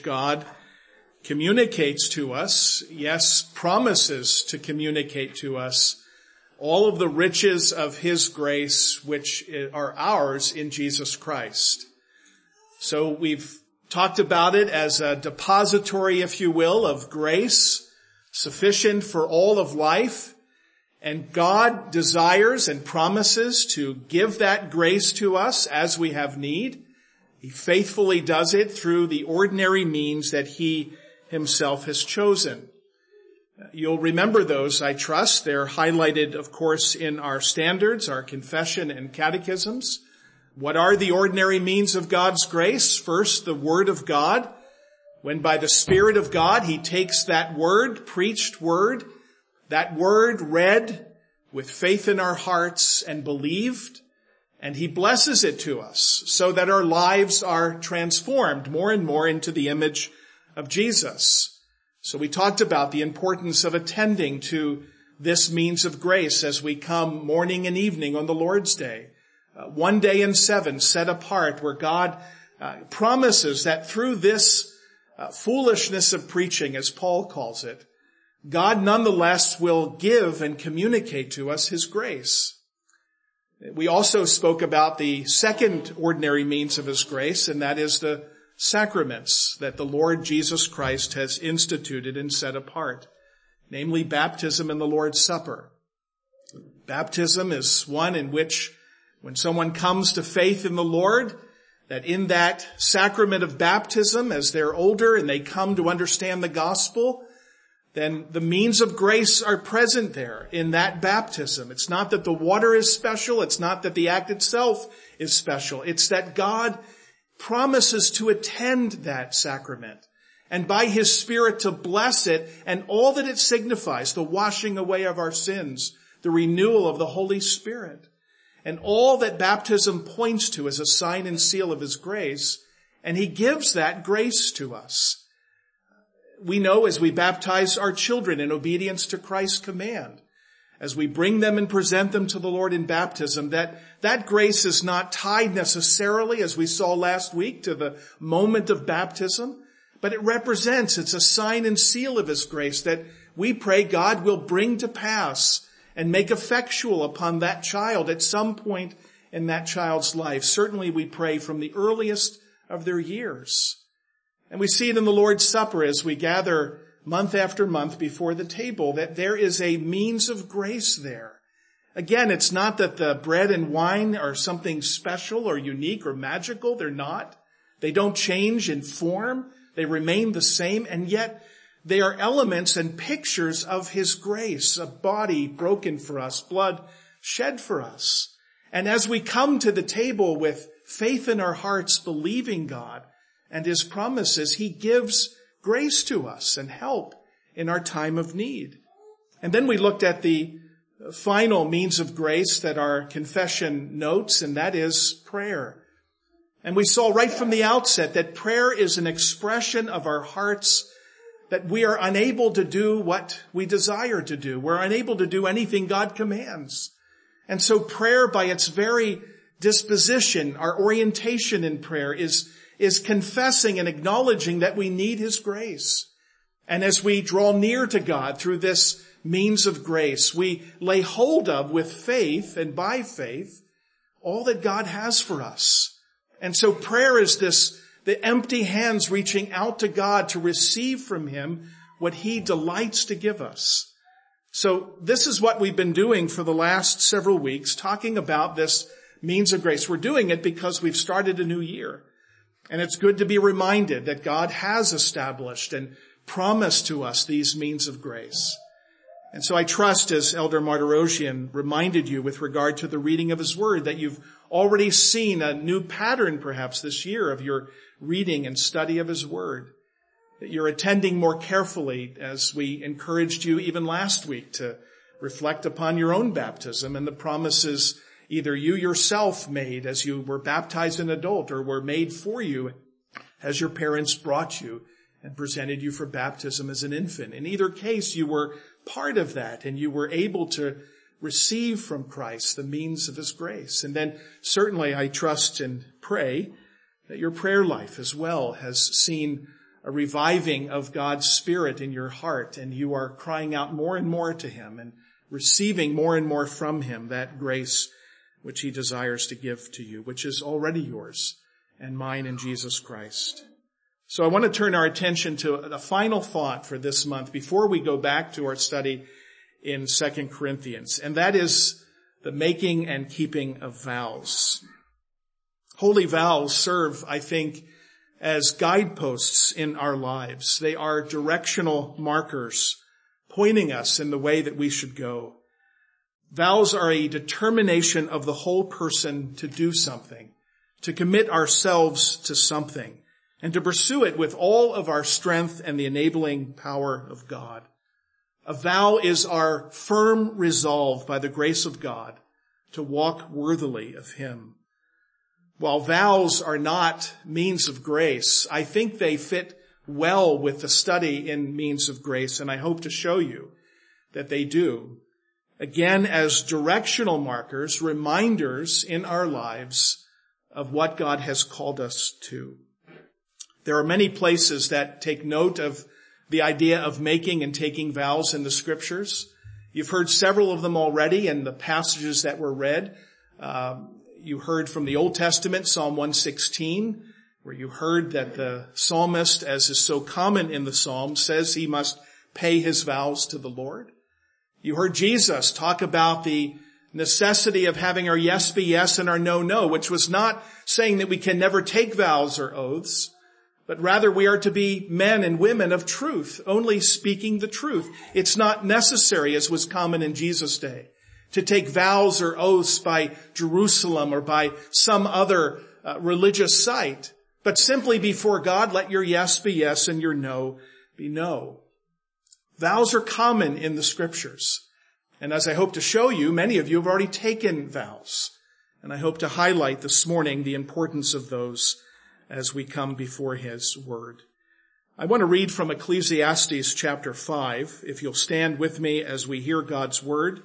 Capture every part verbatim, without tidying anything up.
which God communicates to us, yes, promises to communicate to us all of the riches of his grace, which are ours in Jesus Christ. So we've talked about it as a depository, if you will, of grace, sufficient for all of life. And God desires and promises to give that grace to us as we have need. He faithfully does it through the ordinary means that he himself has chosen. You'll remember those, I trust. They're highlighted, of course, in our standards, our confession and catechisms. What are the ordinary means of God's grace? First, the Word of God. When by the Spirit of God, he takes that word, preached word, that word read with faith in our hearts and believed, and he blesses it to us so that our lives are transformed more and more into the image of Jesus. So we talked about the importance of attending to this means of grace as we come morning and evening on the Lord's Day. Uh, one day in seven set apart where God uh, promises that through this uh, foolishness of preaching, as Paul calls it, God nonetheless will give and communicate to us his grace. We also spoke about the second ordinary means of his grace, and that is the sacraments that the Lord Jesus Christ has instituted and set apart, namely baptism and the Lord's Supper. Baptism is one in which when someone comes to faith in the Lord, that in that sacrament of baptism, as they're older and they come to understand the gospel, then the means of grace are present there in that baptism. It's not that the water is special. It's not that the act itself is special. It's that God promises to attend that sacrament and by his Spirit to bless it and all that it signifies, the washing away of our sins, the renewal of the Holy Spirit, and all that baptism points to as a sign and seal of his grace. And he gives that grace to us. We know as we baptize our children in obedience to Christ's command, as we bring them and present them to the Lord in baptism, that that grace is not tied necessarily, as we saw last week, to the moment of baptism, but it represents, it's a sign and seal of his grace that we pray God will bring to pass and make effectual upon that child at some point in that child's life. Certainly we pray from the earliest of their years. And we see it in the Lord's Supper as we gather month after month before the table, that there is a means of grace there. Again, it's not that the bread and wine are something special or unique or magical. They're not. They don't change in form. They remain the same, and yet they are elements and pictures of his grace, a body broken for us, blood shed for us. And as we come to the table with faith in our hearts, believing God and his promises, he gives grace to us and help in our time of need. And then we looked at the final means of grace that our confession notes, and that is prayer. And we saw right from the outset that prayer is an expression of our hearts, that we are unable to do what we desire to do. We're unable to do anything God commands. And so prayer, by its very disposition, our orientation in prayer is is confessing and acknowledging that we need his grace. And as we draw near to God through this means of grace, we lay hold of with faith and by faith all that God has for us. And so prayer is this, the empty hands reaching out to God to receive from him what he delights to give us. So this is what we've been doing for the last several weeks, talking about this means of grace. We're doing it because we've started a new year. And it's good to be reminded that God has established and promised to us these means of grace. And so I trust, as Elder Martirosian reminded you with regard to the reading of his word, that you've already seen a new pattern perhaps this year of your reading and study of his word, that you're attending more carefully, as we encouraged you even last week to reflect upon your own baptism and the promises either you yourself made as you were baptized an adult or were made for you as your parents brought you and presented you for baptism as an infant. In either case, you were part of that and you were able to receive from Christ the means of his grace. And then certainly I trust and pray that your prayer life as well has seen a reviving of God's Spirit in your heart, and you are crying out more and more to him and receiving more and more from him that grace which he desires to give to you, which is already yours and mine in Jesus Christ. So I want to turn our attention to a final thought for this month before we go back to our study in Second Corinthians, and that is the making and keeping of vows. Holy vows serve, I think, as guideposts in our lives. They are directional markers pointing us in the way that we should go. Vows are a determination of the whole person to do something, to commit ourselves to something, and to pursue it with all of our strength and the enabling power of God. A vow is our firm resolve by the grace of God to walk worthily of him. While vows are not means of grace, I think they fit well with the study in means of grace, and I hope to show you that they do. Again, as directional markers, reminders in our lives of what God has called us to. There are many places that take note of the idea of making and taking vows in the Scriptures. You've heard several of them already in the passages that were read. Um, you heard from the Old Testament, Psalm one sixteen, where you heard that the psalmist, as is so common in the Psalms, says he must pay his vows to the Lord. You heard Jesus talk about the necessity of having our yes be yes and our no, no, which was not saying that we can never take vows or oaths, but rather we are to be men and women of truth, only speaking the truth. It's not necessary, as was common in Jesus' day, to take vows or oaths by Jerusalem or by some other uh, religious site, but simply before God, let your yes be yes and your no be no. Vows are common in the Scriptures. And as I hope to show you, many of you have already taken vows. And I hope to highlight this morning the importance of those as we come before his word. I want to read from Ecclesiastes chapter five, if you'll stand with me as we hear God's word.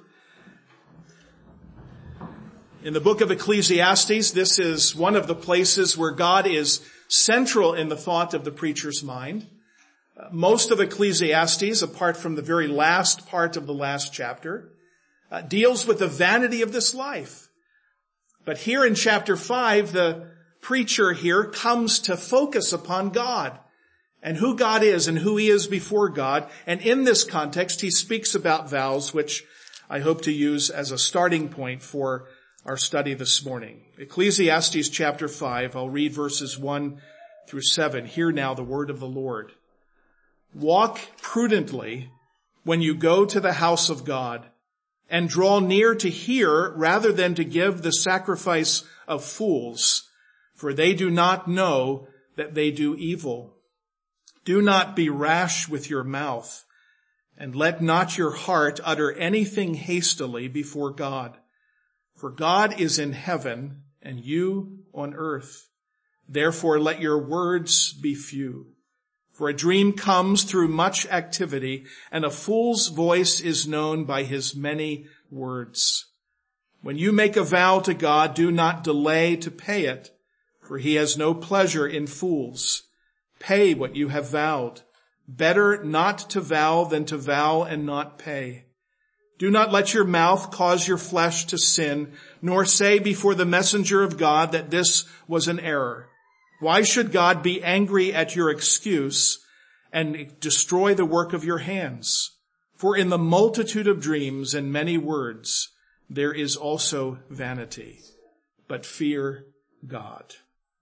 In the book of Ecclesiastes, this is one of the places where God is central in the thought of the preacher's mind. Most of Ecclesiastes, apart from the very last part of the last chapter, uh, deals with the vanity of this life. But here in chapter five, the preacher here comes to focus upon God and who God is and who he is before God. And in this context, he speaks about vows, which I hope to use as a starting point for our study this morning. Ecclesiastes chapter five, I'll read verses one through seven. Hear now the word of the Lord. Walk prudently when you go to the house of God, and draw near to hear rather than to give the sacrifice of fools, for they do not know that they do evil. Do not be rash with your mouth, and let not your heart utter anything hastily before God. For God is in heaven, and you on earth. Therefore let your words be few. For a dream comes through much activity, and a fool's voice is known by his many words. When you make a vow to God, do not delay to pay it, for he has no pleasure in fools. Pay what you have vowed. Better not to vow than to vow and not pay. Do not let your mouth cause your flesh to sin, nor say before the messenger of God that this was an error. Why should God be angry at your excuse and destroy the work of your hands? For in the multitude of dreams and many words, there is also vanity. But fear God.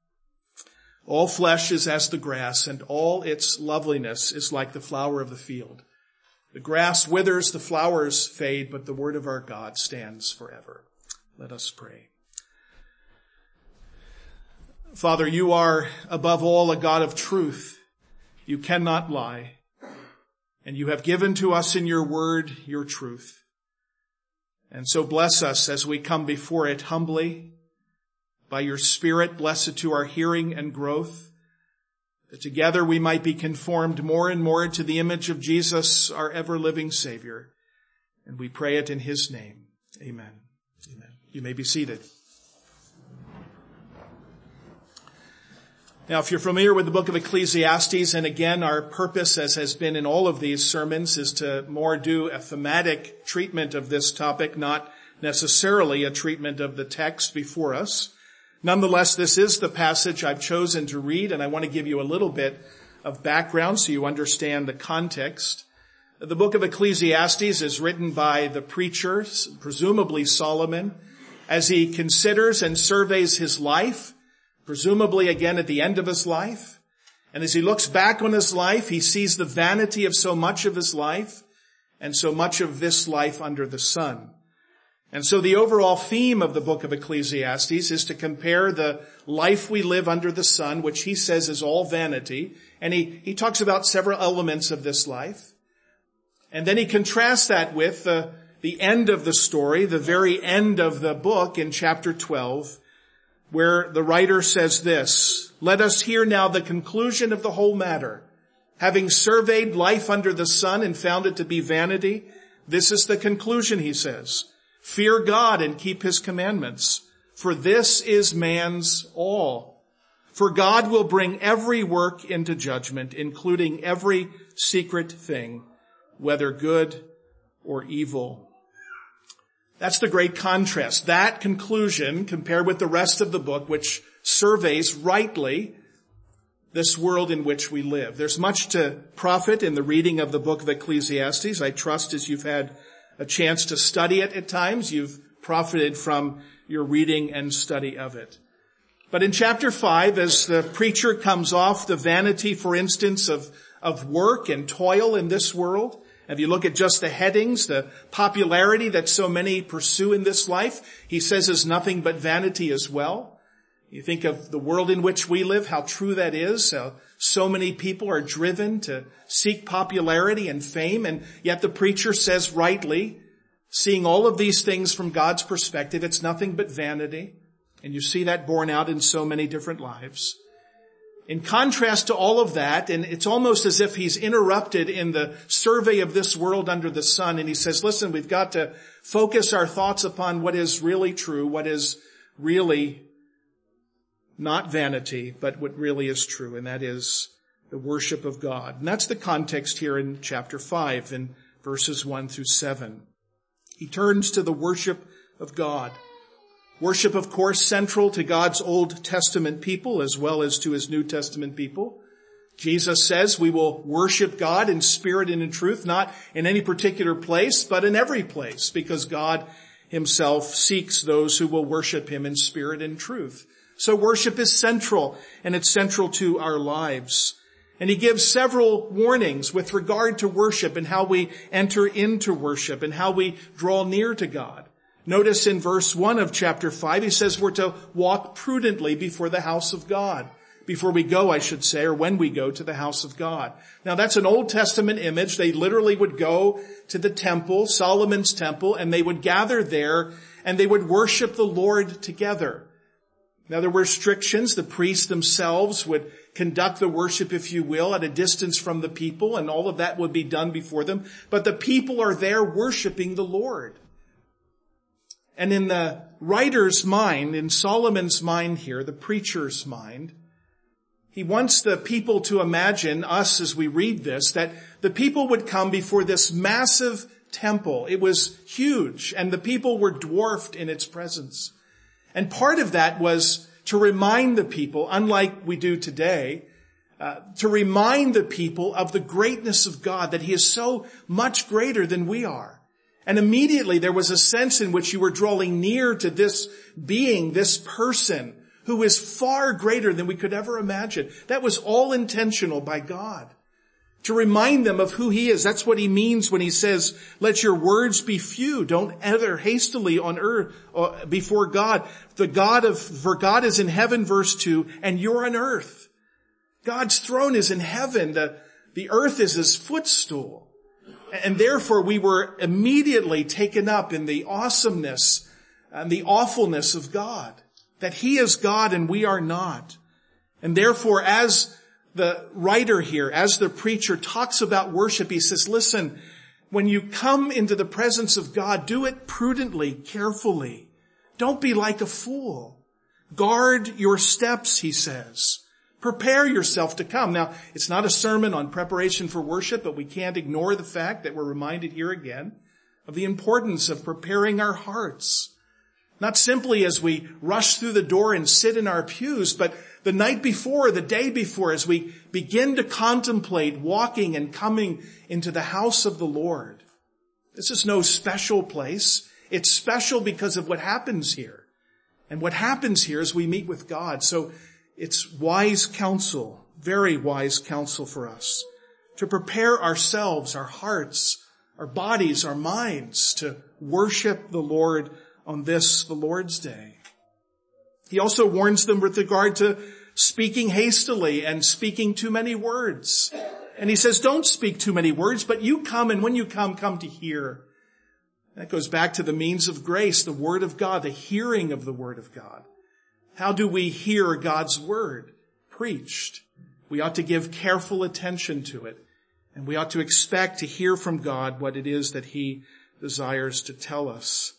All flesh is as the grass, and all its loveliness is like the flower of the field. The grass withers, the flowers fade, but the word of our God stands forever. Let us pray. Father, you are above all a God of truth. You cannot lie. And you have given to us in your word your truth. And so bless us as we come before it humbly. By your Spirit, bless it to our hearing and growth, that together we might be conformed more and more to the image of Jesus, our ever-living Savior. And we pray it in his name. Amen. Amen. You may be seated. Now, if you're familiar with the book of Ecclesiastes, and again, our purpose, as has been in all of these sermons, is to more do a thematic treatment of this topic, not necessarily a treatment of the text before us. Nonetheless, this is the passage I've chosen to read, and I want to give you a little bit of background so you understand the context. The book of Ecclesiastes is written by the preacher, presumably Solomon, as he considers and surveys his life, presumably again at the end of his life. And as he looks back on his life, he sees the vanity of so much of his life and so much of this life under the sun. And so the overall theme of the book of Ecclesiastes is to compare the life we live under the sun, which he says is all vanity. And he, he talks about several elements of this life. And then he contrasts that with the, the end of the story, the very end of the book in chapter twelve, where the writer says this, "Let us hear now the conclusion of the whole matter. Having surveyed life under the sun and found it to be vanity, this is the conclusion," he says. "Fear God and keep his commandments, for this is man's all. For God will bring every work into judgment, including every secret thing, whether good or evil." That's the great contrast. That conclusion compared with the rest of the book, which surveys rightly this world in which we live. There's much to profit in the reading of the book of Ecclesiastes. I trust as you've had a chance to study it at times, you've profited from your reading and study of it. But in chapter five, as the preacher comes off the vanity, for instance, of, of work and toil in this world, if you look at just the headings, the popularity that so many pursue in this life, he says is nothing but vanity as well. You think of the world in which we live, how true that is. How so many people are driven to seek popularity and fame, and yet the preacher says rightly, seeing all of these things from God's perspective, it's nothing but vanity. And you see that borne out in so many different lives. In contrast to all of that, and it's almost as if he's interrupted in the survey of this world under the sun, and he says, listen, we've got to focus our thoughts upon what is really true, what is really not vanity, but what really is true, and that is the worship of God. And that's the context here in chapter five, in verses one through seven. He turns to the worship of God. Worship, of course, central to God's Old Testament people as well as to his New Testament people. Jesus says we will worship God in spirit and in truth, not in any particular place, but in every place, because God himself seeks those who will worship him in spirit and truth. So worship is central, and it's central to our lives. And he gives several warnings with regard to worship and how we enter into worship and how we draw near to God. Notice in verse one of chapter five, he says we're to walk prudently before the house of God. Before we go, I should say, or when we go to the house of God. Now that's an Old Testament image. They literally would go to the temple, Solomon's temple, and they would gather there and they would worship the Lord together. Now there were restrictions. The priests themselves would conduct the worship, if you will, at a distance from the people, and all of that would be done before them. But the people are there worshiping the Lord. And in the writer's mind, in Solomon's mind here, the preacher's mind, he wants the people to imagine, us as we read this, that the people would come before this massive temple. It was huge, and the people were dwarfed in its presence. And part of that was to remind the people, unlike we do today, uh, to remind the people of the greatness of God, that he is so much greater than we are. And immediately there was a sense in which you were drawing near to this being, this person, who is far greater than we could ever imagine. That was all intentional by God. To remind them of who he is. That's what he means when he says, let your words be few. Don't enter hastily on earth uh, before God. The God of, for God is in heaven, verse two, and you're on earth. God's throne is in heaven. The, the earth is his footstool. And therefore we were immediately taken up in the awesomeness and the awfulness of God. That he is God and we are not. And therefore, as the writer here, as the preacher talks about worship, he says, listen, when you come into the presence of God, do it prudently, carefully. Don't be like a fool. Guard your steps, he says. Prepare yourself to come. Now, it's not a sermon on preparation for worship, but we can't ignore the fact that we're reminded here again of the importance of preparing our hearts. Not simply as we rush through the door and sit in our pews, but the night before, the day before, as we begin to contemplate walking and coming into the house of the Lord. This is no special place. It's special because of what happens here. And what happens here is we meet with God. So it's wise counsel, very wise counsel for us to prepare ourselves, our hearts, our bodies, our minds to worship the Lord on this, the Lord's Day. He also warns them with regard to speaking hastily and speaking too many words. And he says, don't speak too many words, but you come, and when you come, come to hear. That goes back to the means of grace, the Word of God, the hearing of the Word of God. How do we hear God's Word preached? We ought to give careful attention to it, and we ought to expect to hear from God what it is that He desires to tell us.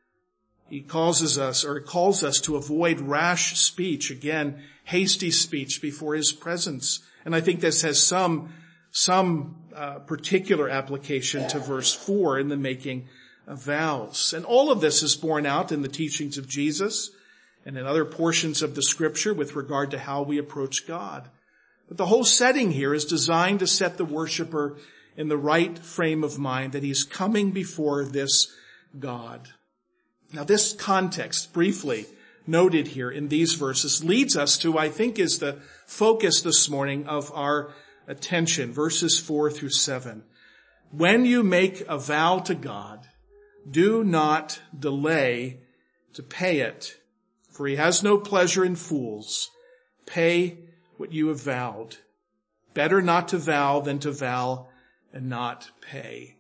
He causes us, or calls us to avoid rash speech, again, hasty speech before His presence. And I think this has some, some uh, particular application to verse four in the making of vows. And all of this is borne out in the teachings of Jesus and in other portions of the Scripture with regard to how we approach God. But the whole setting here is designed to set the worshiper in the right frame of mind, that he's coming before this God. Now, this context, briefly noted here in these verses, leads us to, I think, is the focus this morning of our attention, verses four through seven. When you make a vow to God, do not delay to pay it, for He has no pleasure in fools. Pay what you have vowed. Better not to vow than to vow and not pay.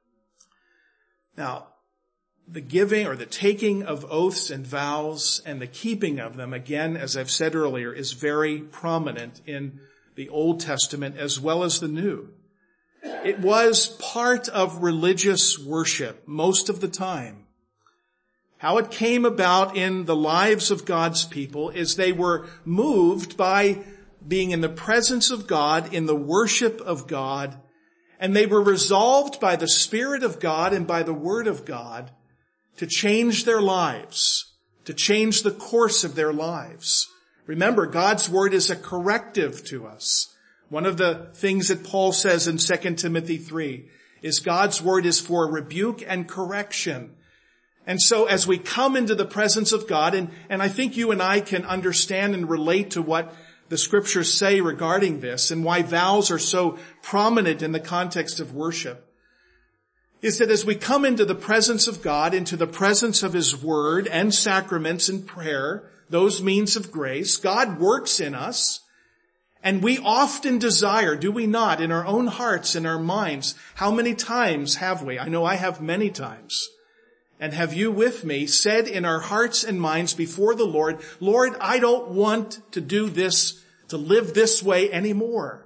Now, the giving or the taking of oaths and vows and the keeping of them, again, as I've said earlier, is very prominent in the Old Testament as well as the New. It was part of religious worship most of the time. How it came about in the lives of God's people is they were moved by being in the presence of God, in the worship of God, and they were resolved by the Spirit of God and by the Word of God to change their lives, to change the course of their lives. Remember, God's Word is a corrective to us. One of the things that Paul says in Second Timothy three is God's Word is for rebuke and correction. And so as we come into the presence of God, and, and I think you and I can understand and relate to what the Scriptures say regarding this and why vows are so prominent in the context of worship, is that as we come into the presence of God, into the presence of His Word and sacraments and prayer, those means of grace, God works in us. And we often desire, do we not, in our own hearts, in our minds, how many times have we? I know I have many times. And have you with me said in our hearts and minds before the Lord, Lord, I don't want to do this, to live this way anymore.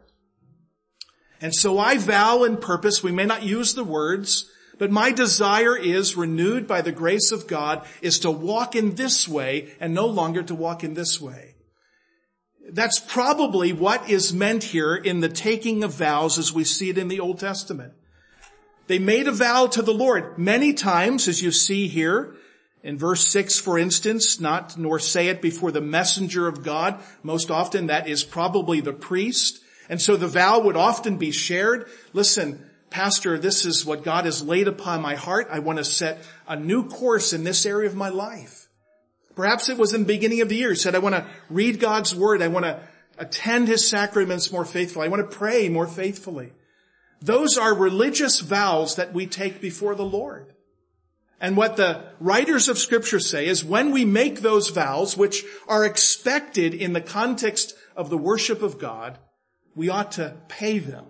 And so I vow and purpose, we may not use the words, but my desire is, renewed by the grace of God, is to walk in this way and no longer to walk in this way. That's probably what is meant here in the taking of vows as we see it in the Old Testament. They made a vow to the Lord many times, as you see here. In verse six, for instance, not nor say it before the messenger of God. Most often that is probably the priest. And so the vow would often be shared. Listen, Pastor, this is what God has laid upon my heart. I want to set a new course in this area of my life. Perhaps it was in the beginning of the year. He said, I want to read God's Word. I want to attend His sacraments more faithfully. I want to pray more faithfully. Those are religious vows that we take before the Lord. And what the writers of Scripture say is when we make those vows, which are expected in the context of the worship of God, we ought to pay them.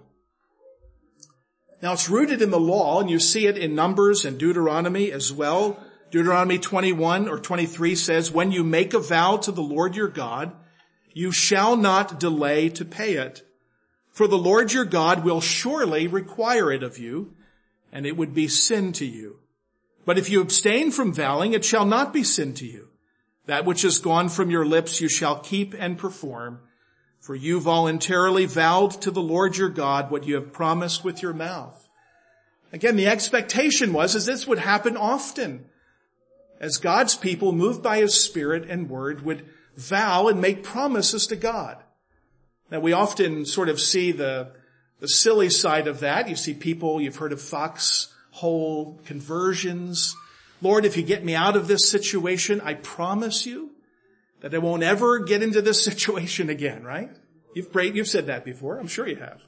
Now, it's rooted in the law, and you see it in Numbers and Deuteronomy as well. Deuteronomy twenty-one or twenty-three says, when you make a vow to the Lord your God, you shall not delay to pay it. For the Lord your God will surely require it of you, and it would be sin to you. But if you abstain from vowing, it shall not be sin to you. That which is gone from your lips you shall keep and perform, For you voluntarily vowed to the Lord your God what you have promised with your mouth. Again, the expectation was is this would happen often, as God's people, moved by his Spirit and word, would vow and make promises to God. Now, we often sort of see the, the silly side of that. You see people, you've heard of foxhole conversions. Lord, if you get me out of this situation, I promise you that I won't ever get into this situation again, right? You've prayed, you've said that before. I'm sure you have.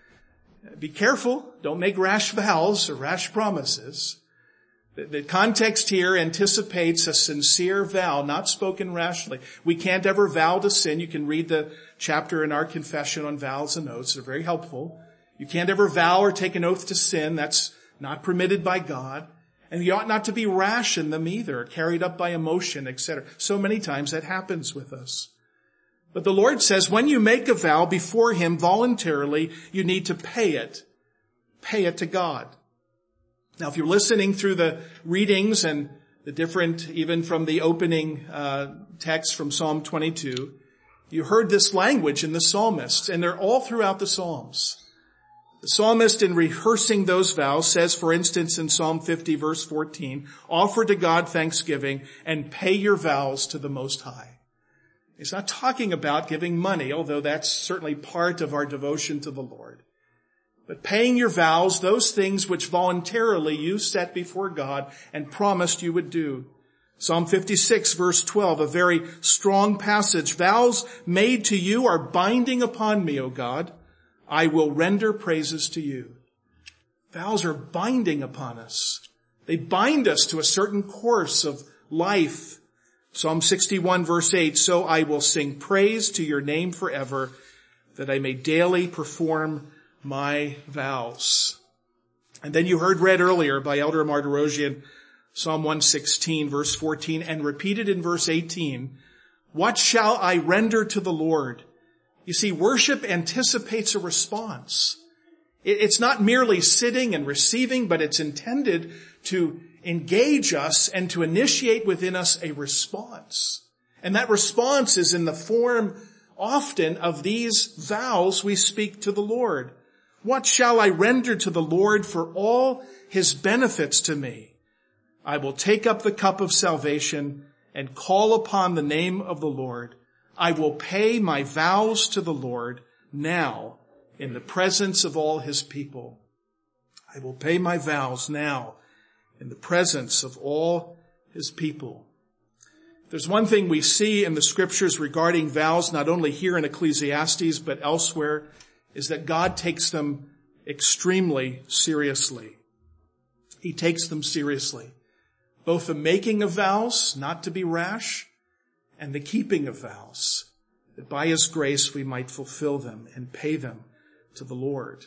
Be careful. Don't make rash vows or rash promises. The, the context here anticipates a sincere vow, not spoken rashly. We can't ever vow to sin. You can read the chapter in our confession on vows and oaths. They're very helpful. You can't ever vow or take an oath to sin. That's not permitted by God. And you ought not to be rash in them either, carried up by emotion, et cetera. So many times that happens with us. But the Lord says when you make a vow before him voluntarily, you need to pay it. Pay it to God. Now, if you're listening through the readings and the different, even from the opening uh text from Psalm twenty-two, you heard this language in the psalmists, and they're all throughout the Psalms. The psalmist, in rehearsing those vows, says, for instance, in Psalm fifty, verse fourteen, offer to God thanksgiving and pay your vows to the Most High. He's not talking about giving money, although that's certainly part of our devotion to the Lord. But paying your vows, those things which voluntarily you set before God and promised you would do. Psalm fifty-six, verse twelve, a very strong passage. Vows made to you are binding upon me, O God. I will render praises to you. Vows are binding upon us. They bind us to a certain course of life. Psalm sixty-one, verse eight, so I will sing praise to your name forever, that I may daily perform my vows. And then you heard read earlier by Elder Martirosian, Psalm one sixteen, verse fourteen, and repeated in verse eighteen, what shall I render to the Lord? You see, worship anticipates a response. It's not merely sitting and receiving, but it's intended to engage us and to initiate within us a response. And that response is in the form often of these vows we speak to the Lord. What shall I render to the Lord for all his benefits to me? I will take up the cup of salvation and call upon the name of the Lord. I will pay my vows to the Lord now in the presence of all his people. I will pay my vows now in the presence of all his people. There's one thing we see in the scriptures regarding vows, not only here in Ecclesiastes, but elsewhere, is that God takes them extremely seriously. He takes them seriously. Both the making of vows, not to be rash, and the keeping of vows, that by his grace we might fulfill them and pay them to the Lord.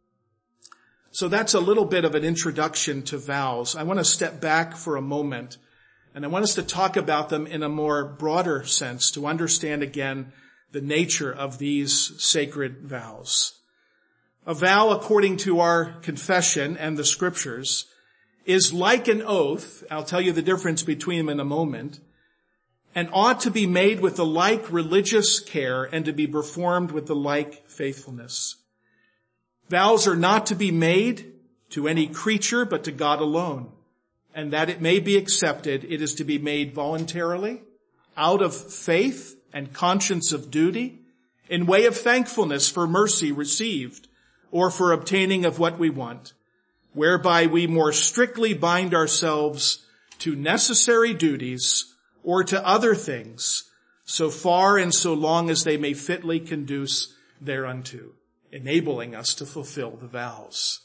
So that's a little bit of an introduction to vows. I want to step back for a moment, and I want us to talk about them in a more broader sense to understand again the nature of these sacred vows. A vow, according to our confession and the scriptures, is like an oath. I'll tell you the difference between them in a moment, and ought to be made with the like religious care and to be performed with the like faithfulness. Vows are not to be made to any creature but to God alone, and that it may be accepted, it is to be made voluntarily, out of faith and conscience of duty, in way of thankfulness for mercy received, or for obtaining of what we want, whereby we more strictly bind ourselves to necessary duties or to other things, so far and so long as they may fitly conduce thereunto, enabling us to fulfill the vows.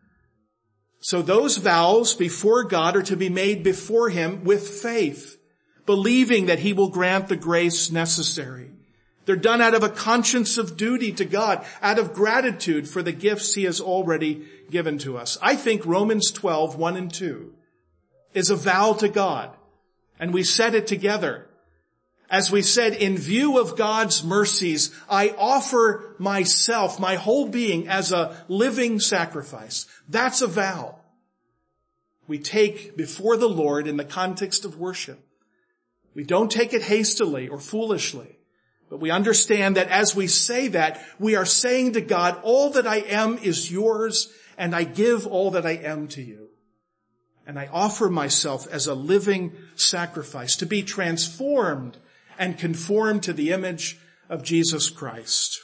So those vows before God are to be made before him with faith, believing that he will grant the grace necessary. They're done out of a conscience of duty to God, out of gratitude for the gifts he has already given to us. I think Romans twelve, one and two is a vow to God, and we said it together. As we said, in view of God's mercies, I offer myself, my whole being, as a living sacrifice. That's a vow we take before the Lord in the context of worship. We don't take it hastily or foolishly. But we understand that as we say that, we are saying to God, all that I am is yours, and I give all that I am to you. And I offer myself as a living sacrifice to be transformed and conformed to the image of Jesus Christ.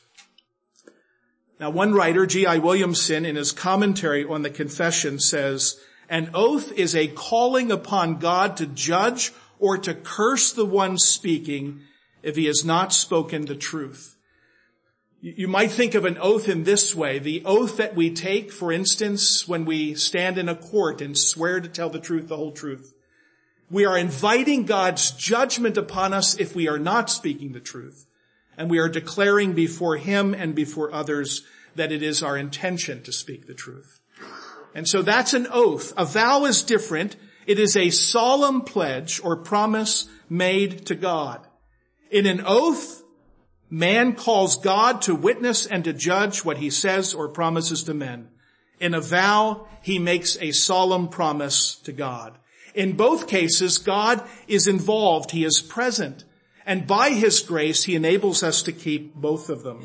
Now, one writer, G I Williamson, in his commentary on the confession says, an oath is a calling upon God to judge or to curse the one speaking if he has not spoken the truth. You might think of an oath in this way. The oath that we take, for instance, when we stand in a court and swear to tell the truth, the whole truth. We are inviting God's judgment upon us if we are not speaking the truth. And we are declaring before him and before others that it is our intention to speak the truth. And so that's an oath. A vow is different. It is a solemn pledge or promise made to God. In an oath, man calls God to witness and to judge what he says or promises to men. In a vow, he makes a solemn promise to God. In both cases, God is involved. He is present. And by his grace, he enables us to keep both of them.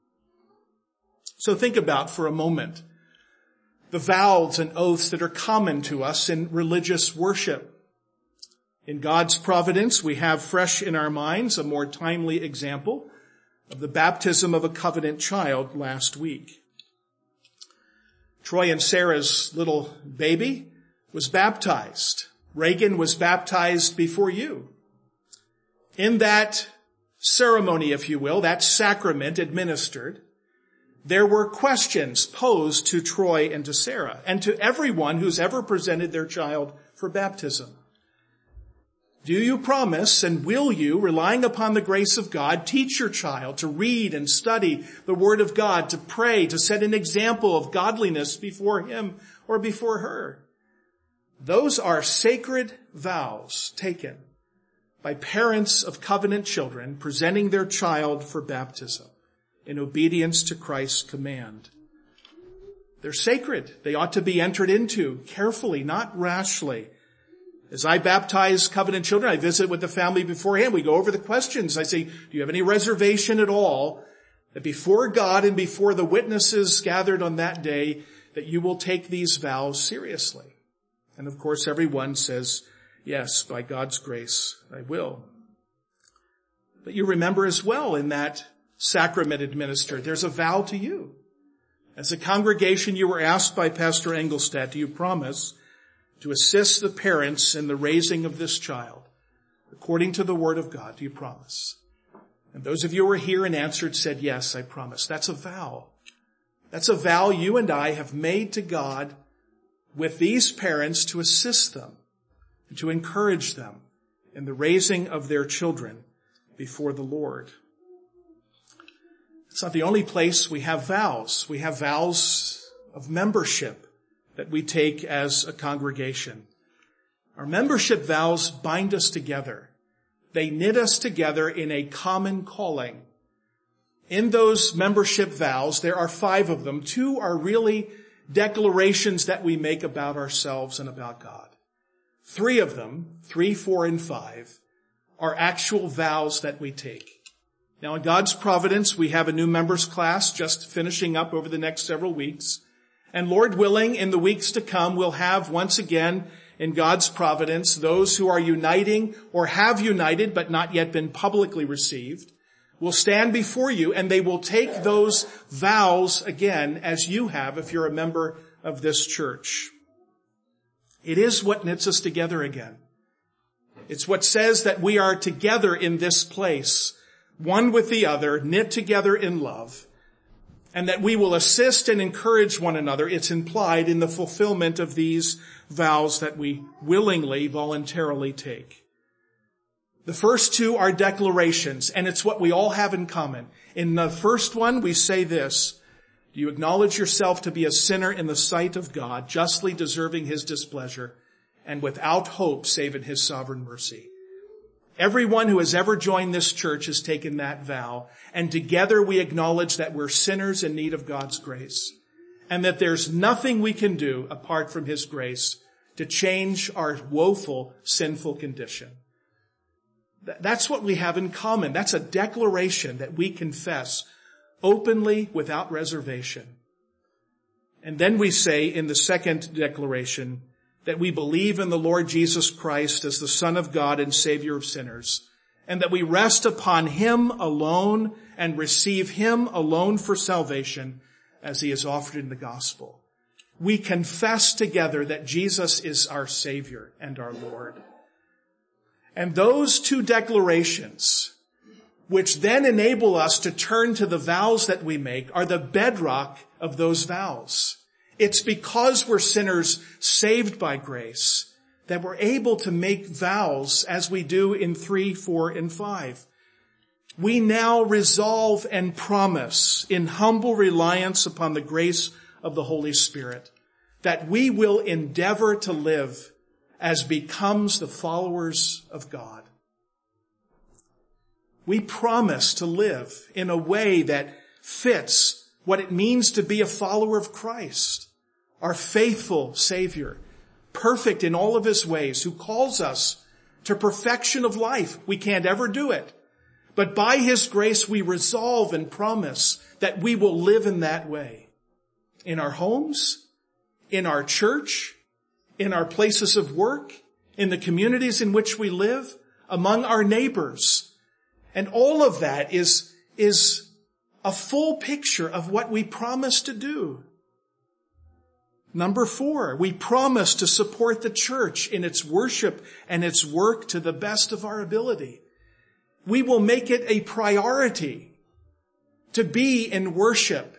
So think about for a moment the vows and oaths that are common to us in religious worship. In God's providence, we have fresh in our minds a more timely example of the baptism of a covenant child last week. Troy and Sarah's little baby was baptized. Reagan was baptized before you. In that ceremony, if you will, that sacrament administered, there were questions posed to Troy and to Sarah and to everyone who's ever presented their child for baptism. Do you promise and will you, relying upon the grace of God, teach your child to read and study the Word of God, to pray, to set an example of godliness before him or before her? Those are sacred vows taken by parents of covenant children presenting their child for baptism in obedience to Christ's command. They're sacred. They ought to be entered into carefully, not rashly. As I baptize covenant children, I visit with the family beforehand. We go over the questions. I say, do you have any reservation at all that before God and before the witnesses gathered on that day that you will take these vows seriously? And of course, everyone says, yes, by God's grace, I will. But you remember as well in that sacrament administered, there's a vow to you. As a congregation, you were asked by Pastor Engelstadt, do you promise to assist the parents in the raising of this child according to the Word of God? Do you promise? And those of you who were here and answered said, yes, I promise. That's a vow. That's a vow you and I have made to God with these parents to assist them and to encourage them in the raising of their children before the Lord. It's not the only place we have vows. We have vows of membership that we take as a congregation. Our membership vows bind us together. They knit us together in a common calling. In those membership vows, there are five of them. Two are really declarations that we make about ourselves and about God. Three of them, three, four, and five, are actual vows that we take. Now, in God's providence, we have a new members class just finishing up over the next several weeks. And Lord willing, in the weeks to come, we'll have once again, in God's providence, those who are uniting or have united but not yet been publicly received will stand before you and they will take those vows again as you have if you're a member of this church. It is what knits us together again. It's what says that we are together in this place, one with the other, knit together in love, and that we will assist and encourage one another. It's implied in the fulfillment of these vows that we willingly, voluntarily take. The first two are declarations, and it's what we all have in common. In the first one, we say this: do you acknowledge yourself to be a sinner in the sight of God, justly deserving his displeasure, and without hope save in his sovereign mercy? Everyone who has ever joined this church has taken that vow, and together we acknowledge that we're sinners in need of God's grace, and that there's nothing we can do apart from his grace to change our woeful, sinful condition. That's what we have in common. That's a declaration that we confess openly without reservation. And then we say in the second declaration that we believe in the Lord Jesus Christ as the Son of God and Savior of sinners, and that we rest upon him alone and receive him alone for salvation as he is offered in the gospel. We confess together that Jesus is our Savior and our Lord. And those two declarations, which then enable us to turn to the vows that we make, are the bedrock of those vows. It's because we're sinners saved by grace that we're able to make vows as we do in three, four, and five. We now resolve and promise in humble reliance upon the grace of the Holy Spirit that we will endeavor to live as becomes the followers of God. We promise to live in a way that fits what it means to be a follower of Christ, our faithful Savior, perfect in all of his ways, who calls us to perfection of life. We can't ever do it. But by his grace, we resolve and promise that we will live in that way. In our homes, in our church, in our places of work, in the communities in which we live, among our neighbors. And all of that is, is a full picture of what we promise to do. Number four, we promise to support the church in its worship and its work to the best of our ability. We will make it a priority to be in worship,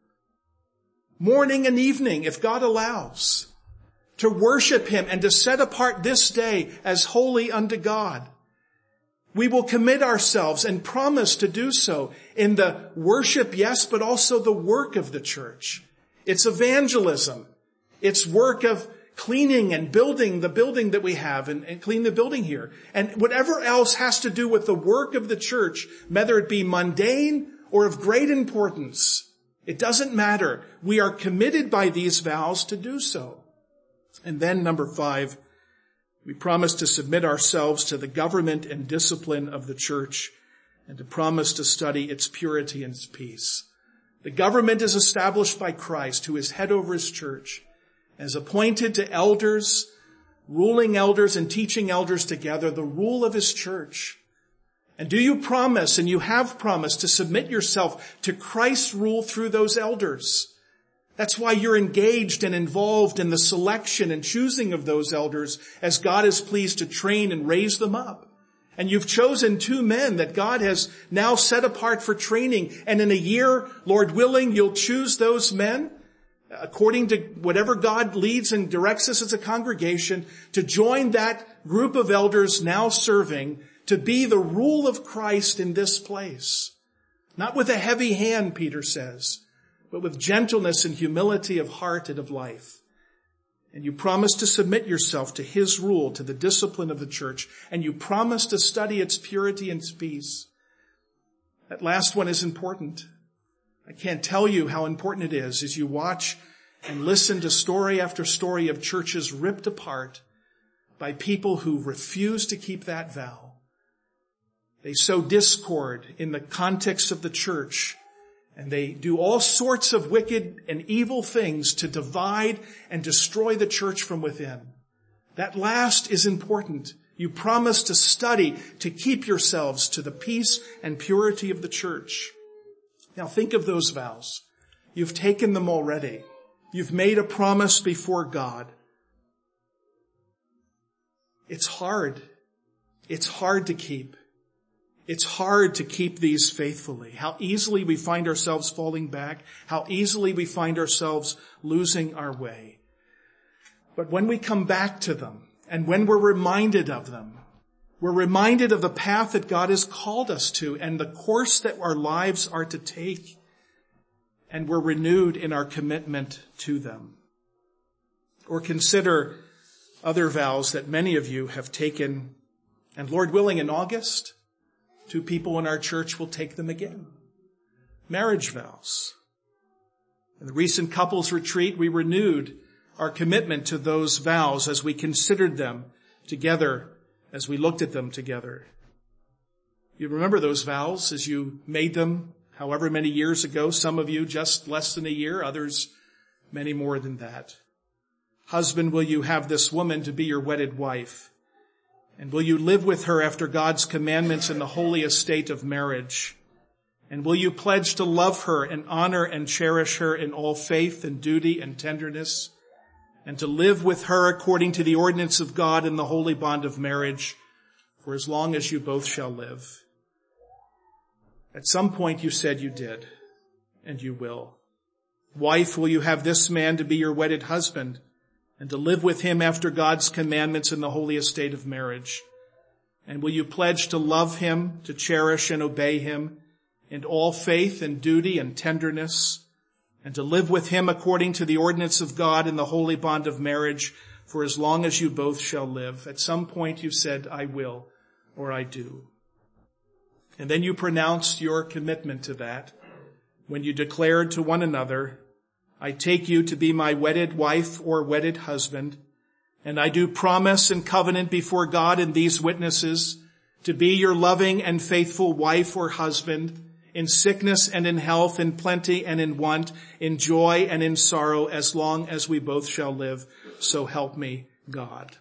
morning and evening, if God allows, to worship him and to set apart this day as holy unto God. We will commit ourselves and promise to do so in the worship, yes, but also the work of the church. It's evangelism. It's work of cleaning and building the building that we have and, and clean the building here. And whatever else has to do with the work of the church, whether it be mundane or of great importance, it doesn't matter. We are committed by these vows to do so. And then number five, we promise to submit ourselves to the government and discipline of the church and to promise to study its purity and its peace. The government is established by Christ, who is head over his church, as appointed to elders, ruling elders and teaching elders together, the rule of his church. And do you promise, and you have promised, to submit yourself to Christ's rule through those elders? That's why you're engaged and involved in the selection and choosing of those elders as God is pleased to train and raise them up. And you've chosen two men that God has now set apart for training. And in a year, Lord willing, you'll choose those men according to whatever God leads and directs us as a congregation to join that group of elders now serving to be the rule of Christ in this place. Not with a heavy hand, Peter says, but with gentleness and humility of heart and of life. And you promise to submit yourself to his rule, to the discipline of the church, and you promise to study its purity and its peace. That last one is important. I can't tell you how important it is as you watch and listen to story after story of churches ripped apart by people who refuse to keep that vow. They sow discord in the context of the church, and they do all sorts of wicked and evil things to divide and destroy the church from within. That last is important. You promise to study, to keep yourselves to the peace and purity of the church. Now think of those vows. You've taken them already. You've made a promise before God. It's hard. It's hard to keep. It's hard to keep these faithfully. How easily we find ourselves falling back. How easily we find ourselves losing our way. But when we come back to them, and when we're reminded of them, we're reminded of the path that God has called us to and the course that our lives are to take. And we're renewed in our commitment to them. Or consider other vows that many of you have taken. And Lord willing, in August, two people in our church will take them again. Marriage vows. In the recent couples retreat, we renewed our commitment to those vows as we considered them together, as we looked at them together. You remember those vows as you made them however many years ago, some of you just less than a year, others many more than that. Husband, will you have this woman to be your wedded wife? And will you live with her after God's commandments in the holy estate of marriage? And will you pledge to love her and honor and cherish her in all faith and duty and tenderness, and to live with her according to the ordinance of God in the holy bond of marriage for as long as you both shall live? At some point you said you did, and you will. Wife, will you have this man to be your wedded husband, and to live with him after God's commandments in the holy estate of marriage? And will you pledge to love him, to cherish and obey him in all faith and duty and tenderness, and to live with him according to the ordinance of God in the holy bond of marriage for as long as you both shall live? At some point you said, I will, or I do. And then you pronounced your commitment to that when you declared to one another, I take you to be my wedded wife or wedded husband, and I do promise and covenant before God and these witnesses to be your loving and faithful wife or husband in sickness and in health, in plenty and in want, in joy and in sorrow, as long as we both shall live. So help me, God.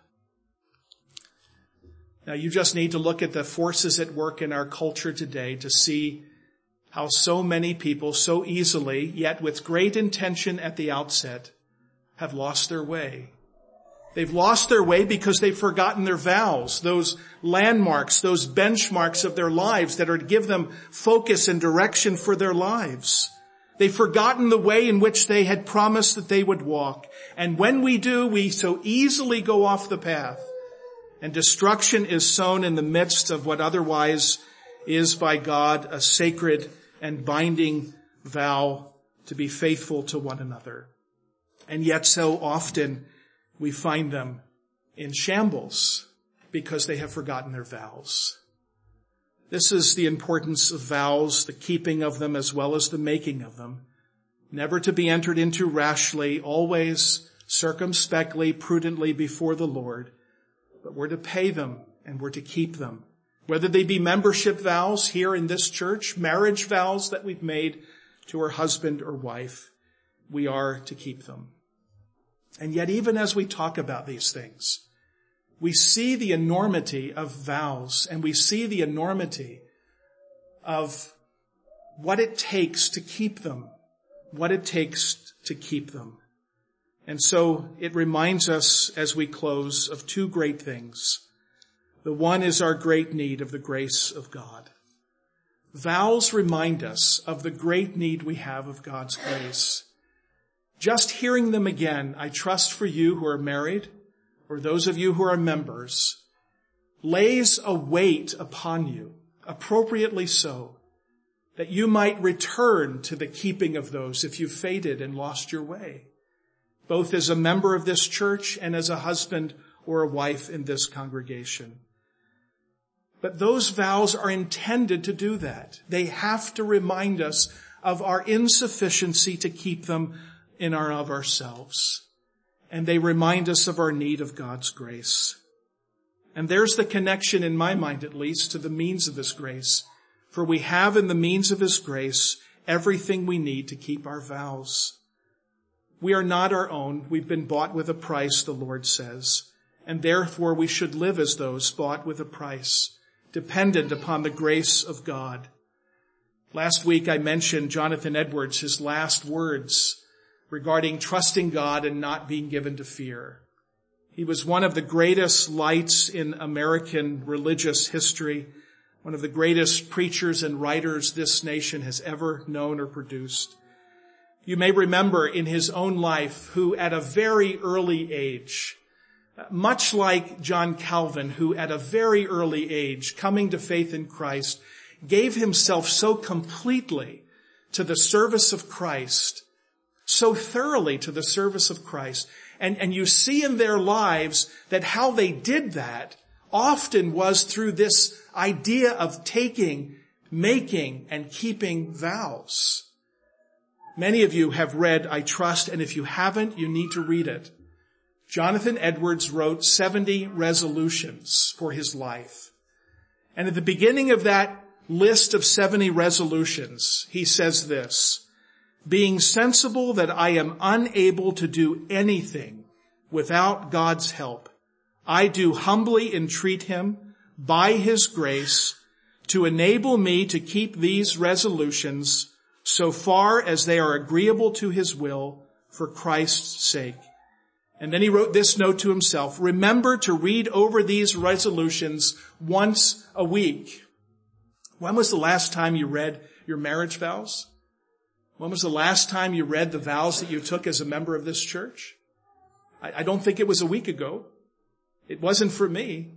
Now you just need to look at the forces at work in our culture today to see how so many people so easily, yet with great intention at the outset, have lost their way. They've lost their way because they've forgotten their vows, those landmarks, those benchmarks of their lives that are to give them focus and direction for their lives. They've forgotten the way in which they had promised that they would walk. And when we do, we so easily go off the path. And destruction is sown in the midst of what otherwise is by God a sacred and binding vow to be faithful to one another. And yet so often we find them in shambles because they have forgotten their vows. This is the importance of vows, the keeping of them as well as the making of them. Never to be entered into rashly, always circumspectly, prudently before the Lord. But we're to pay them and we're to keep them. Whether they be membership vows here in this church, marriage vows that we've made to our husband or wife, we are to keep them. And yet even as we talk about these things, we see the enormity of vows and we see the enormity of what it takes to keep them, what it takes to keep them. And so it reminds us as we close of two great things. The one is our great need of the grace of God. Vows remind us of the great need we have of God's grace. Just hearing them again, I trust for you who are married, or those of you who are members, lays a weight upon you, appropriately so, that you might return to the keeping of those if you've faded and lost your way, both as a member of this church and as a husband or a wife in this congregation. But those vows are intended to do that. They have to remind us of our insufficiency to keep them in our of ourselves. And they remind us of our need of God's grace. And there's the connection, in my mind at least, to the means of His grace. For we have in the means of His grace everything we need to keep our vows. We are not our own. We've been bought with a price, the Lord says. And therefore we should live as those bought with a price, dependent upon the grace of God. Last week I mentioned Jonathan Edwards, his last words regarding trusting God and not being given to fear. He was one of the greatest lights in American religious history, one of the greatest preachers and writers this nation has ever known or produced. You may remember in his own life who at a very early age, much like John Calvin, who at a very early age, coming to faith in Christ, gave himself so completely to the service of Christ, so thoroughly to the service of Christ. And, and you see in their lives that how they did that often was through this idea of taking, making, and keeping vows. Many of you have read, I trust, and if you haven't, you need to read it. Jonathan Edwards wrote seventy resolutions for his life. And at the beginning of that list of seventy resolutions, he says this: being sensible that I am unable to do anything without God's help, I do humbly entreat him by his grace to enable me to keep these resolutions so far as they are agreeable to his will for Christ's sake. And then he wrote this note to himself: remember to read over these resolutions once a week. When was the last time you read your marriage vows? When was the last time you read the vows that you took as a member of this church? I, I don't think it was a week ago. It wasn't for me.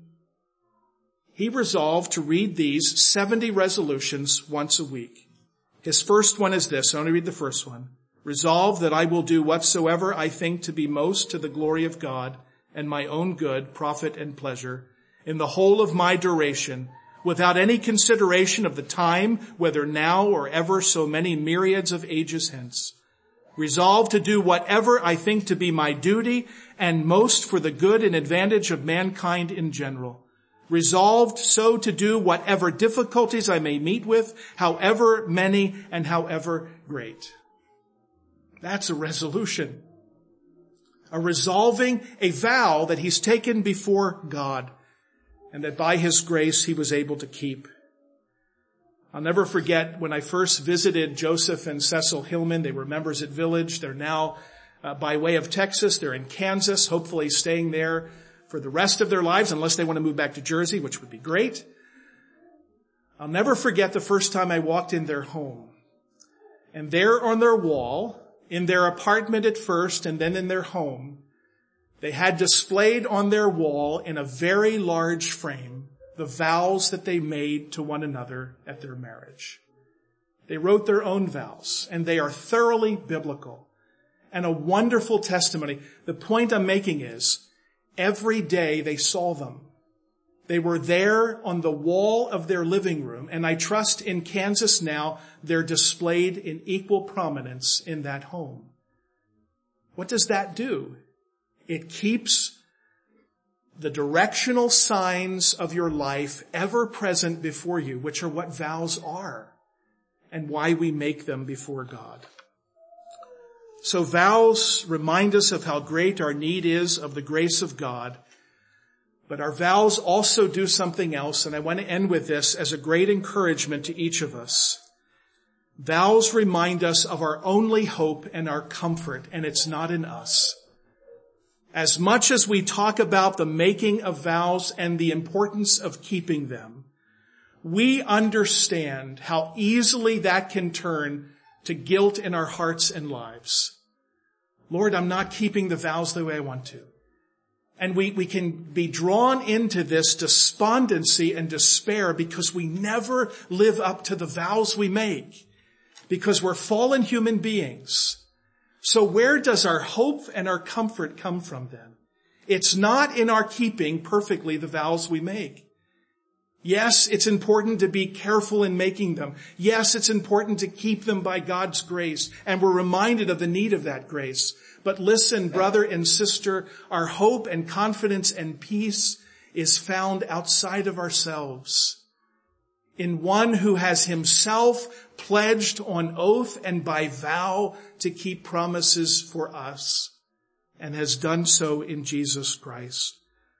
He resolved to read these seventy resolutions once a week. His first one is this. I only read the first one. Resolve that I will do whatsoever I think to be most to the glory of God and my own good, profit, and pleasure in the whole of my duration, without any consideration of the time, whether now or ever so many myriads of ages hence. Resolve to do whatever I think to be my duty and most for the good and advantage of mankind in general. Resolved so to do whatever difficulties I may meet with, however many and however great. That's a resolution. A resolving, a vow that he's taken before God and that by his grace he was able to keep. I'll never forget when I first visited Joseph and Cecil Hillman. They were members at Village. They're now uh, by way of Texas. They're in Kansas, hopefully staying there for the rest of their lives, unless they want to move back to Jersey, which would be great. I'll never forget the first time I walked in their home. And there on their wall, in their apartment at first and then in their home, they had displayed on their wall in a very large frame the vows that they made to one another at their marriage. They wrote their own vows, and they are thoroughly biblical and a wonderful testimony. The point I'm making is, every day they saw them. They were there on the wall of their living room, and I trust in Kansas now they're displayed in equal prominence in that home. What does that do? It keeps the directional signs of your life ever present before you, which are what vows are and why we make them before God. So vows remind us of how great our need is of the grace of God. But our vows also do something else, and I want to end with this as a great encouragement to each of us. Vows remind us of our only hope and our comfort, and it's not in us. As much as we talk about the making of vows and the importance of keeping them, we understand how easily that can turn to guilt in our hearts and lives. Lord, I'm not keeping the vows the way I want to. And we, we can be drawn into this despondency and despair because we never live up to the vows we make, because we're fallen human beings. So where does our hope and our comfort come from then? It's not in our keeping perfectly the vows we make. Yes, it's important to be careful in making them. Yes, it's important to keep them by God's grace, and we're reminded of the need of that grace. But listen, brother and sister, our hope and confidence and peace is found outside of ourselves, in one who has himself pledged on oath and by vow to keep promises for us, and has done so in Jesus Christ.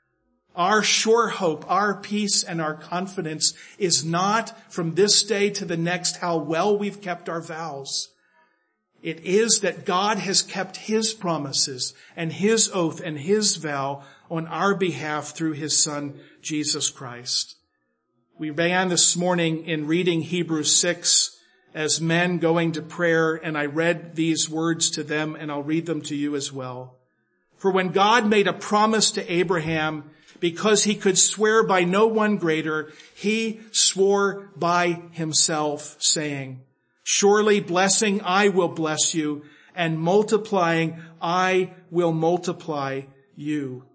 Our sure hope, our peace, and our confidence is not from this day to the next how well we've kept our vows. It is that God has kept his promises and his oath and his vow on our behalf through his Son, Jesus Christ. We began this morning in reading Hebrews six as men going to prayer, and I read these words to them, and I'll read them to you as well. For when God made a promise to Abraham, because he could swear by no one greater, he swore by himself, saying, surely blessing I will bless you, and multiplying I will multiply you.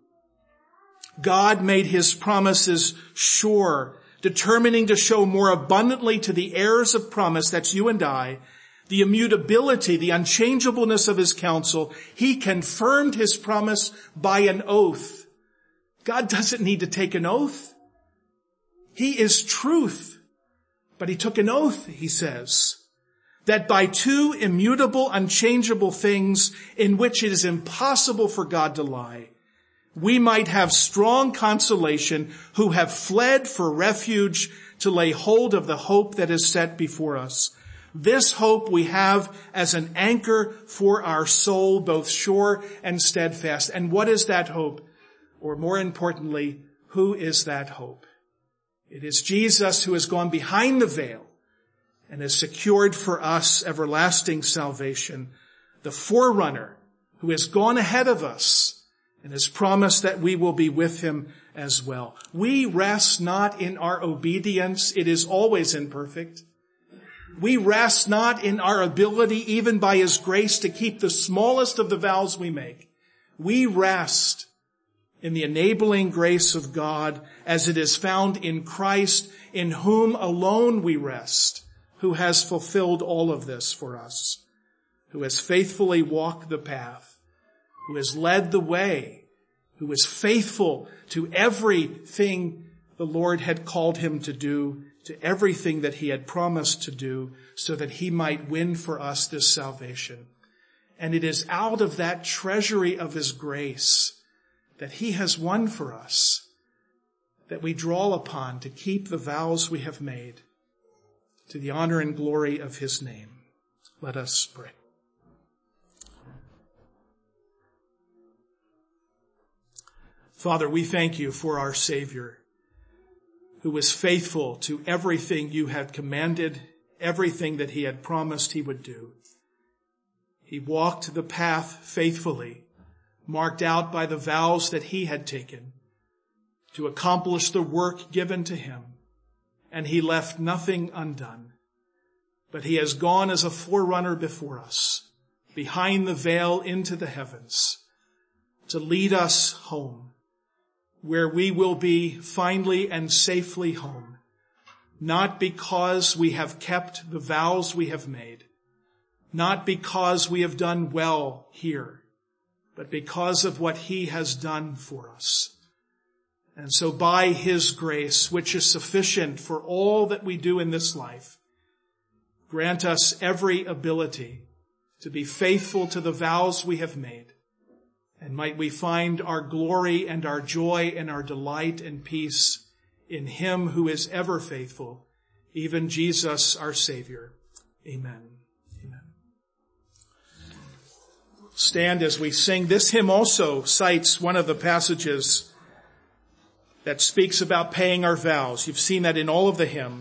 God made his promises sure, determining to show more abundantly to the heirs of promise, that's you and I, the immutability, the unchangeableness of his counsel. He confirmed his promise by an oath. God doesn't need to take an oath. He is truth. But he took an oath, he says, that by two immutable, unchangeable things in which it is impossible for God to lie, we might have strong consolation who have fled for refuge to lay hold of the hope that is set before us. This hope we have as an anchor for our soul, both sure and steadfast. And what is that hope? Or more importantly, who is that hope? It is Jesus who has gone behind the veil and has secured for us everlasting salvation, the forerunner who has gone ahead of us and has promised that we will be with him as well. We rest not in our obedience. It is always imperfect. We rest not in our ability, even by his grace, to keep the smallest of the vows we make. We rest in the enabling grace of God as it is found in Christ, in whom alone we rest, who has fulfilled all of this for us, who has faithfully walked the path, who has led the way, who is faithful to everything the Lord had called him to do, to everything that he had promised to do, so that he might win for us this salvation. And it is out of that treasury of his grace that he has won for us that we draw upon to keep the vows we have made, to the honor and glory of his name. Let us pray. Father, we thank you for our Savior, who was faithful to everything you had commanded, everything that he had promised he would do. He walked the path faithfully, marked out by the vows that he had taken to accomplish the work given to him, and he left nothing undone. But he has gone as a forerunner before us, behind the veil into the heavens, to lead us home, where we will be finally and safely home, not because we have kept the vows we have made, not because we have done well here, but because of what he has done for us. And so by his grace, which is sufficient for all that we do in this life, grant us every ability to be faithful to the vows we have made. And might we find our glory and our joy and our delight and peace in him who is ever faithful, even Jesus our Savior. Amen. Amen. Stand as we sing. This hymn also cites one of the passages that speaks about paying our vows. You've seen that in all of the hymns.